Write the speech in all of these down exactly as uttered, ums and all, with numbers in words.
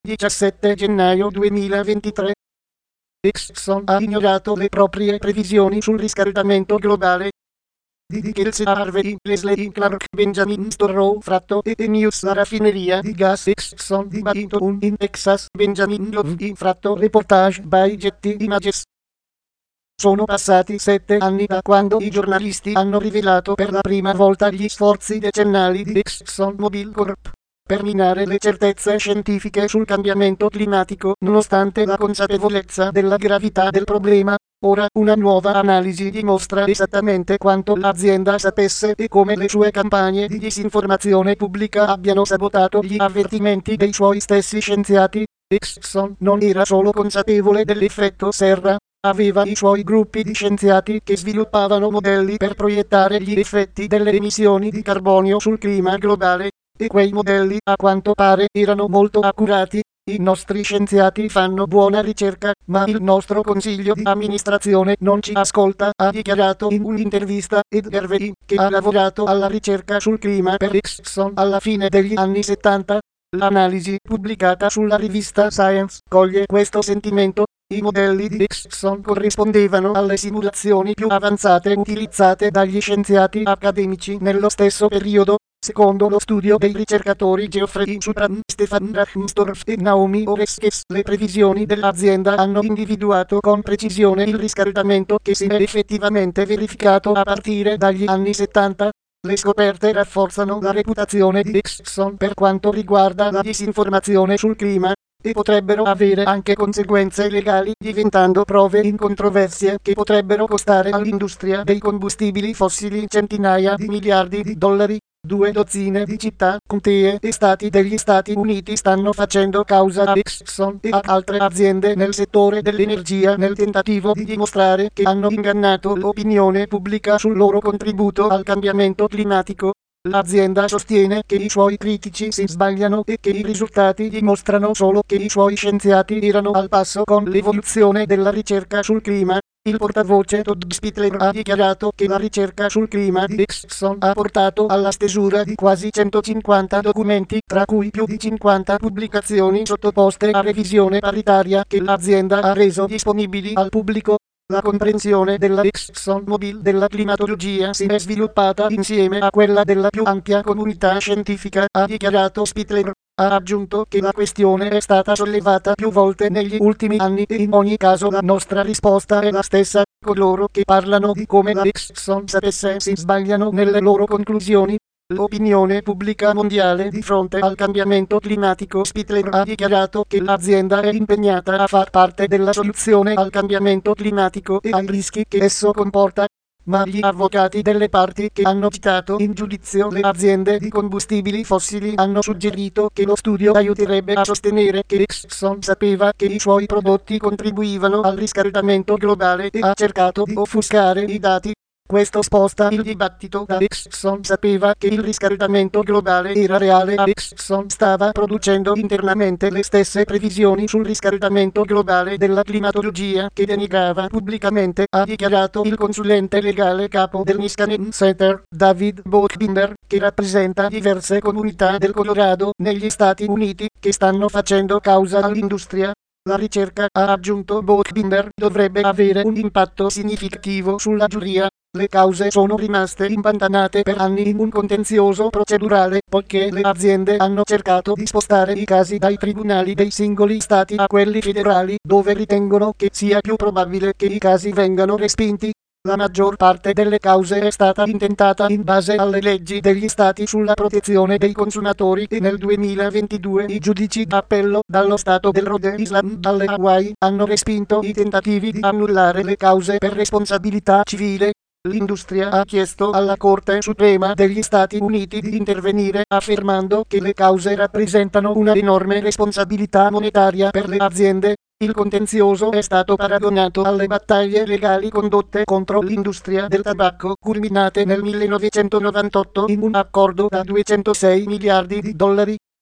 diciassette gennaio duemilaventitré. Exxon ha ignorato le proprie previsioni sul riscaldamento globale. Di Kelsey Harvey, Leslie Clark, Benjamin Storrow, Fratto e News. La raffineria di gas Exxon di Baton in Texas, Benjamin Love, Fratto, reportage by Getty Images. Sono passati sette anni da quando i giornalisti hanno rivelato per la prima volta gli sforzi decennali di ExxonMobil Corp per minare le certezze scientifiche sul cambiamento climatico. Nonostante la consapevolezza della gravità del problema, ora una nuova analisi dimostra esattamente quanto l'azienda sapesse e come le sue campagne di disinformazione pubblica abbiano sabotato gli avvertimenti dei suoi stessi scienziati. Exxon non era solo consapevole dell'effetto serra, aveva i suoi gruppi di scienziati che sviluppavano modelli per proiettare gli effetti delle emissioni di carbonio sul clima globale, e quei modelli, a quanto pare, erano molto accurati. I nostri scienziati fanno buona ricerca, ma il nostro consiglio di amministrazione non ci ascolta, ha dichiarato in un'intervista Edgar Vey, che ha lavorato alla ricerca sul clima per Exxon alla fine degli anni settanta. L'analisi pubblicata sulla rivista Science coglie questo sentimento. I modelli di Exxon corrispondevano alle simulazioni più avanzate utilizzate dagli scienziati accademici nello stesso periodo. Secondo lo studio dei ricercatori Geoffrey Supran, Stefan Rahmstorff e Naomi Oreskes, le previsioni dell'azienda hanno individuato con precisione il riscaldamento che si è effettivamente verificato a partire dagli anni settanta. Le scoperte rafforzano la reputazione di Exxon per quanto riguarda la disinformazione sul clima, e potrebbero avere anche conseguenze legali, diventando prove incontroversie che potrebbero costare all'industria dei combustibili fossili centinaia di miliardi di dollari. Due dozzine di città, contee e stati degli Stati Uniti stanno facendo causa a Exxon e a altre aziende nel settore dell'energia nel tentativo di dimostrare che hanno ingannato l'opinione pubblica sul loro contributo al cambiamento climatico. L'azienda sostiene che i suoi critici si sbagliano e che i risultati dimostrano solo che i suoi scienziati erano al passo con l'evoluzione della ricerca sul clima. Il portavoce Todd Spittler ha dichiarato che la ricerca sul clima di Exxon ha portato alla stesura di quasi centocinquanta documenti, tra cui più di cinquanta pubblicazioni sottoposte a revisione paritaria che l'azienda ha reso disponibili al pubblico. La comprensione della ExxonMobil della climatologia si è sviluppata insieme a quella della più ampia comunità scientifica, ha dichiarato Spittler. Ha aggiunto che la questione è stata sollevata più volte negli ultimi anni e in ogni caso la nostra risposta è la stessa. Coloro che parlano di come la Exxon sapesse si sbagliano nelle loro conclusioni. L'opinione pubblica mondiale di fronte al cambiamento climatico. Spittler ha dichiarato che l'azienda è impegnata a far parte della soluzione al cambiamento climatico e ai rischi che esso comporta. Ma gli avvocati delle parti che hanno citato in giudizio le aziende di combustibili fossili hanno suggerito che lo studio aiuterebbe a sostenere che Exxon sapeva che i suoi prodotti contribuivano al riscaldamento globale e ha cercato di offuscare i dati. Questo sposta il dibattito da Exxon sapeva che il riscaldamento globale era reale a Exxon stava producendo internamente le stesse previsioni sul riscaldamento globale della climatologia che denegava pubblicamente, ha dichiarato il consulente legale capo del Niskanen Center, David Bookbinder, che rappresenta diverse comunità del Colorado negli Stati Uniti che stanno facendo causa all'industria. La ricerca, ha aggiunto Bookbinder, dovrebbe avere un impatto significativo sulla giuria. Le cause sono rimaste impantanate per anni in un contenzioso procedurale, poiché le aziende hanno cercato di spostare i casi dai tribunali dei singoli stati a quelli federali, dove ritengono che sia più probabile che i casi vengano respinti. La maggior parte delle cause è stata intentata in base alle leggi degli stati sulla protezione dei consumatori e nel duemilaventidue i giudici d'appello, dallo stato del Rhode Island alle Hawaii, hanno respinto i tentativi di annullare le cause per responsabilità civile. L'industria ha chiesto alla Corte Suprema degli Stati Uniti di intervenire, affermando che le cause rappresentano una enorme responsabilità monetaria per le aziende. Il contenzioso è stato paragonato alle battaglie legali condotte contro l'industria del tabacco, culminate nel millenovecentonovantotto in un accordo da duecentosei miliardi di dollari.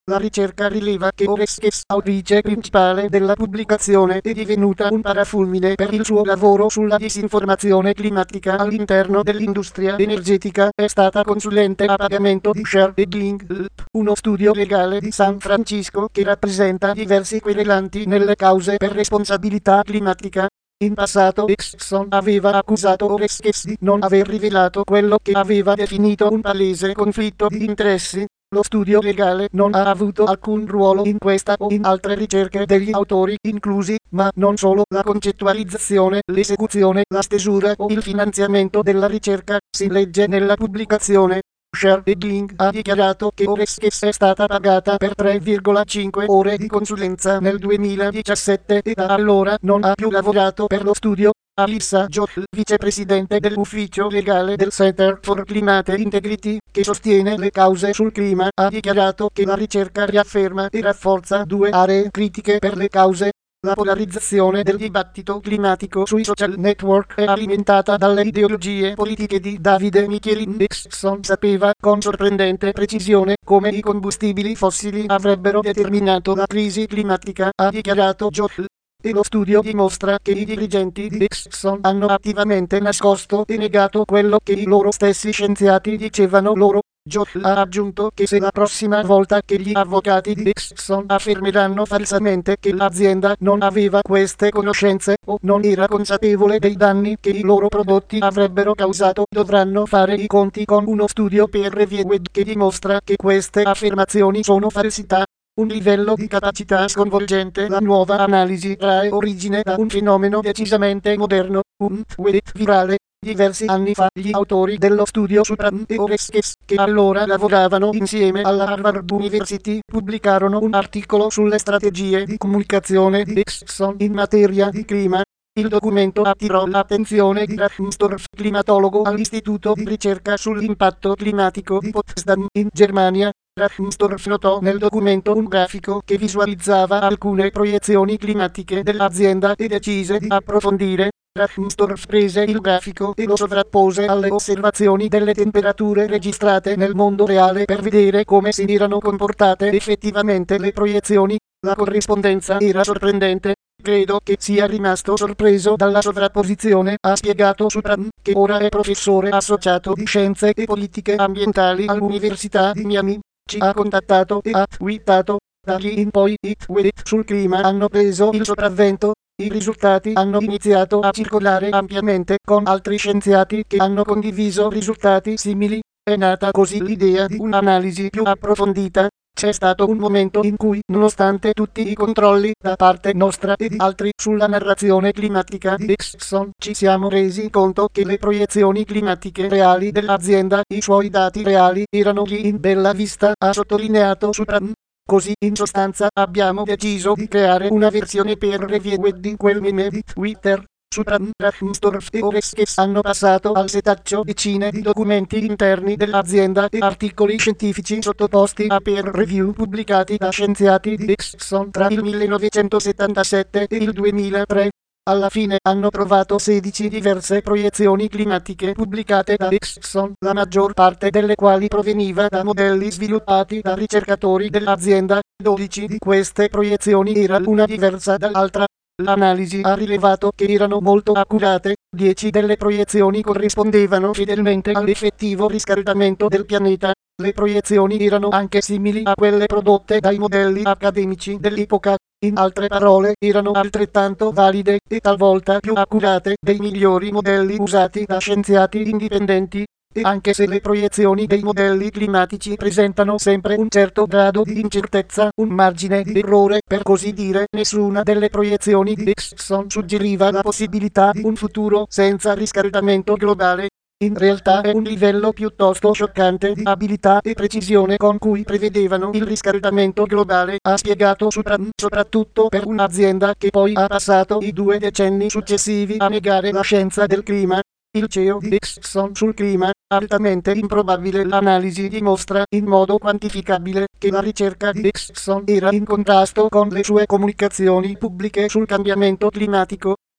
La ricerca rileva che Oreskes, autrice principale della pubblicazione, è divenuta un parafulmine per il suo lavoro sulla disinformazione climatica all'interno dell'industria energetica. È stata consulente a pagamento di Share e Link, uno studio legale di San Francisco che rappresenta diversi querelanti nelle cause per responsabilità climatica. In passato Exxon aveva accusato Oreskes di non aver rivelato quello che aveva definito un palese conflitto di interessi. Lo studio legale non ha avuto alcun ruolo in questa o in altre ricerche degli autori inclusi, ma non solo la concettualizzazione, l'esecuzione, la stesura o il finanziamento della ricerca, si legge nella pubblicazione. Share e Link ha dichiarato che Oreskes è stata pagata per tre virgola cinque ore di consulenza nel duemiladiciassette e da allora non ha più lavorato per lo studio. Alyssa Joel, vicepresidente dell'ufficio legale del Center for Climate Integrity, che sostiene le cause sul clima, ha dichiarato che la ricerca riafferma e rafforza due aree critiche per le cause. La polarizzazione del dibattito climatico sui social network è alimentata dalle ideologie politiche di Davide Michelin. Exxon sapeva con sorprendente precisione come i combustibili fossili avrebbero determinato la crisi climatica, ha dichiarato Joel. E lo studio dimostra che i dirigenti di Exxon hanno attivamente nascosto e negato quello che i loro stessi scienziati dicevano loro. Joel ha aggiunto che se la prossima volta che gli avvocati di Exxon affermeranno falsamente che l'azienda non aveva queste conoscenze o non era consapevole dei danni che i loro prodotti avrebbero causato, dovranno fare i conti con uno studio peer reviewed che dimostra che queste affermazioni sono falsità. Un livello di capacità sconvolgente. La nuova analisi trae origine da un fenomeno decisamente moderno, un tweet virale. Diversi anni fa gli autori dello studio Supran e Oreskes, che allora lavoravano insieme alla Harvard University, pubblicarono un articolo sulle strategie di comunicazione di Exxon in materia di clima. Il documento attirò l'attenzione di Rathensdorf, climatologo all'Istituto di ricerca sull'impatto climatico di Potsdam, in Germania. Rathensdorf notò nel documento un grafico che visualizzava alcune proiezioni climatiche dell'azienda e decise di approfondire. Rathensdorf prese il grafico e lo sovrappose alle osservazioni delle temperature registrate nel mondo reale per vedere come si erano comportate effettivamente le proiezioni. La corrispondenza era sorprendente. Credo che sia rimasto sorpreso dalla sovrapposizione, ha spiegato Supran, che ora è professore associato di scienze e politiche ambientali all'Università di Miami. Ci ha contattato e ha twittato. Da lì in poi i tweet sul clima hanno preso il sopravvento. I risultati hanno iniziato a circolare ampiamente con altri scienziati che hanno condiviso risultati simili. È nata così l'idea di un'analisi più approfondita. C'è stato un momento in cui, nonostante tutti i controlli da parte nostra e di altri sulla narrazione climatica di Exxon, ci siamo resi conto che le proiezioni climatiche reali dell'azienda, i suoi dati reali, erano lì in bella vista, ha sottolineato Supran. Così, in sostanza, abbiamo deciso di creare una versione peer reviewed di quel meme di Twitter. Supran, Rathensdorf e Oreskes hanno passato al setaccio decine di documenti interni dell'azienda e articoli scientifici sottoposti a peer review pubblicati da scienziati di Exxon tra il millenovecentosettantasette e il duemilatré. Alla fine hanno trovato sedici diverse proiezioni climatiche pubblicate da Exxon, la maggior parte delle quali proveniva da modelli sviluppati da ricercatori dell'azienda. dodici di queste proiezioni erano una diversa dall'altra. L'analisi ha rilevato che erano molto accurate. dieci delle proiezioni corrispondevano fedelmente all'effettivo riscaldamento del pianeta. Le proiezioni erano anche simili a quelle prodotte dai modelli accademici dell'epoca. In altre parole, erano altrettanto valide e talvolta più accurate dei migliori modelli usati da scienziati indipendenti. E anche se le proiezioni dei modelli climatici presentano sempre un certo grado di incertezza, un margine di errore per così dire, nessuna delle proiezioni di Exxon suggeriva la possibilità di un futuro senza riscaldamento globale. In realtà è un livello piuttosto scioccante di abilità e precisione con cui prevedevano il riscaldamento globale, ha spiegato Supran, soprattutto per un'azienda che poi ha passato i due decenni successivi a negare la scienza del clima. Il C E O di Exxon sul clima, altamente improbabile. L'analisi dimostra in modo quantificabile che la ricerca di Exxon era in contrasto con le sue comunicazioni pubbliche sul cambiamento climatico.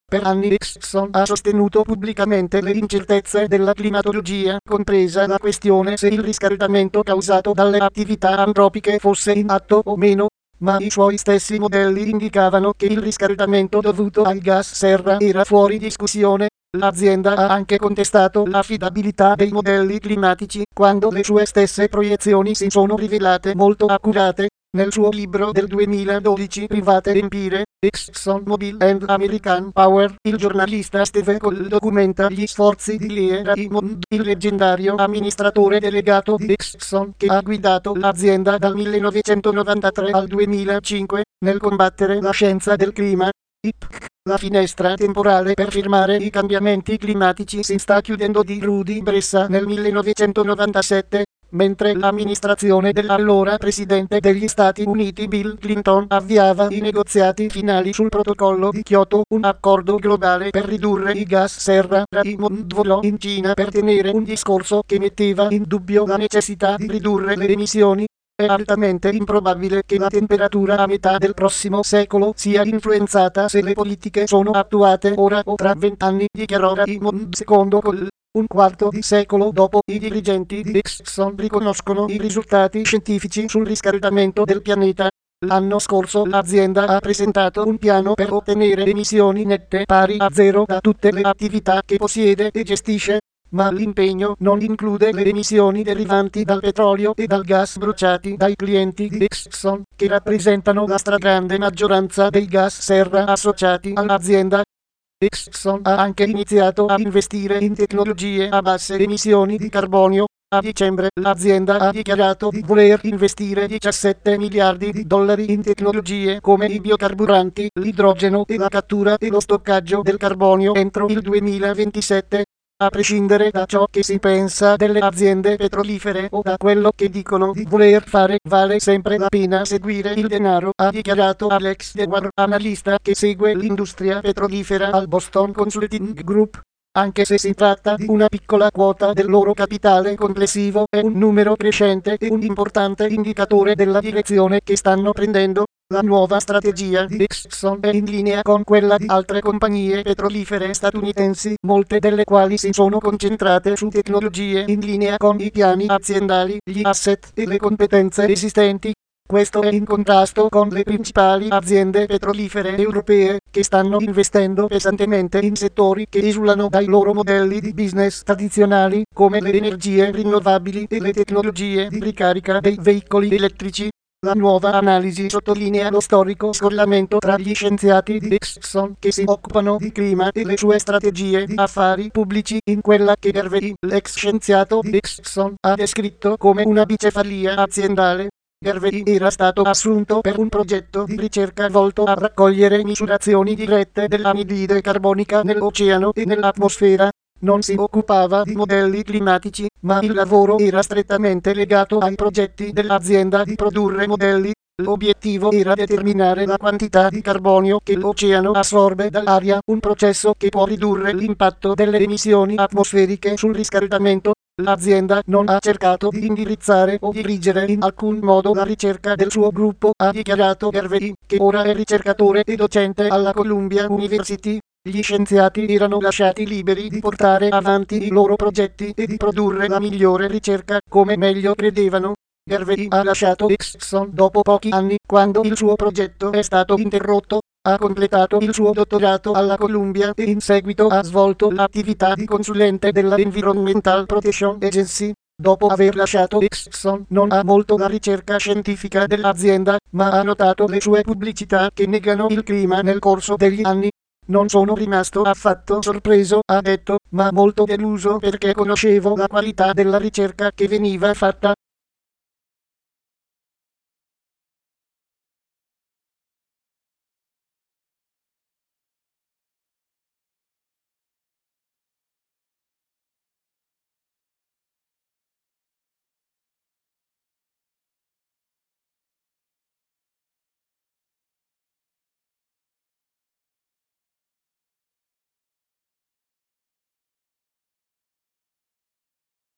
Per anni Exxon ha sostenuto pubblicamente le incertezze della climatologia, compresa la questione se il riscaldamento causato dalle attività antropiche fosse in atto o meno, ma i suoi stessi modelli indicavano che il riscaldamento dovuto al gas serra era fuori discussione. L'azienda ha anche contestato l'affidabilità dei modelli climatici quando le sue stesse proiezioni si sono rivelate molto accurate. Nel suo libro del duemiladodici Private Empire, ExxonMobil and American Power, il giornalista Steve Cole documenta gli sforzi di Lee Raymond, il leggendario amministratore delegato di Exxon che ha guidato l'azienda dal millenovecentonovantatré al duemilacinque, nel combattere la scienza del clima. I P C, la finestra temporale per firmare i cambiamenti climatici si sta chiudendo di Rudy Bressa nel millenovecentonovantasette, mentre l'amministrazione dell'allora presidente degli Stati Uniti Bill Clinton avviava i negoziati finali sul protocollo di Kyoto, un accordo globale per ridurre i gas serra. Raymond volò in Cina per tenere un discorso che metteva in dubbio la necessità di ridurre le emissioni. È altamente improbabile che la temperatura a metà del prossimo secolo sia influenzata se le politiche sono attuate ora o tra vent'anni, dichiarò Raymond secondo Cole. Un quarto di secolo dopo, i dirigenti di Exxon riconoscono i risultati scientifici sul riscaldamento del pianeta. L'anno scorso l'azienda ha presentato un piano per ottenere emissioni nette pari a zero da tutte le attività che possiede e gestisce, ma l'impegno non include le emissioni derivanti dal petrolio e dal gas bruciati dai clienti di Exxon, che rappresentano la stragrande maggioranza dei gas serra associati all'azienda. Exxon ha anche iniziato a investire in tecnologie a basse emissioni di carbonio. A dicembre l'azienda ha dichiarato di voler investire diciassette miliardi di dollari in tecnologie come i biocarburanti, l'idrogeno e la cattura e lo stoccaggio del carbonio entro il duemilaventisette. A prescindere da ciò che si pensa delle aziende petrolifere o da quello che dicono di voler fare, vale sempre la pena seguire il denaro, ha dichiarato Alex Dewar, analista che segue l'industria petrolifera al Boston Consulting Group. Anche se si tratta di una piccola quota del loro capitale complessivo, è un numero crescente e un importante indicatore della direzione che stanno prendendo. La nuova strategia di Exxon è in linea con quella di altre compagnie petrolifere statunitensi, molte delle quali si sono concentrate su tecnologie in linea con i piani aziendali, gli asset e le competenze esistenti. Questo è in contrasto con le principali aziende petrolifere europee, che stanno investendo pesantemente in settori che esulano dai loro modelli di business tradizionali, come le energie rinnovabili e le tecnologie di ricarica dei veicoli elettrici. La nuova analisi sottolinea lo storico scollamento tra gli scienziati di Exxon che si occupano di clima e le sue strategie di affari pubblici in quella che Gervais, l'ex scienziato di Exxon, ha descritto come una bicefalia aziendale. Gervais era stato assunto per un progetto di ricerca volto a raccogliere misurazioni dirette dell'anidride carbonica nell'oceano e nell'atmosfera. Non si occupava di modelli climatici, ma il lavoro era strettamente legato ai progetti dell'azienda di produrre modelli. L'obiettivo era determinare la quantità di carbonio che l'oceano assorbe dall'aria, un processo che può ridurre l'impatto delle emissioni atmosferiche sul riscaldamento. L'azienda non ha cercato di indirizzare o dirigere in alcun modo la ricerca del suo gruppo, ha dichiarato Gervais, che ora è ricercatore e docente alla Columbia University. Gli scienziati erano lasciati liberi di portare avanti i loro progetti e di produrre la migliore ricerca, come meglio credevano. Gervais ha lasciato Exxon dopo pochi anni, quando il suo progetto è stato interrotto. Ha completato il suo dottorato alla Columbia e in seguito ha svolto l'attività di consulente della Environmental Protection Agency. Dopo aver lasciato Exxon non ha molto la ricerca scientifica dell'azienda, ma ha notato le sue pubblicità che negano il clima nel corso degli anni. Non sono rimasto affatto sorpreso, ha detto, ma molto deluso perché conoscevo la qualità della ricerca che veniva fatta.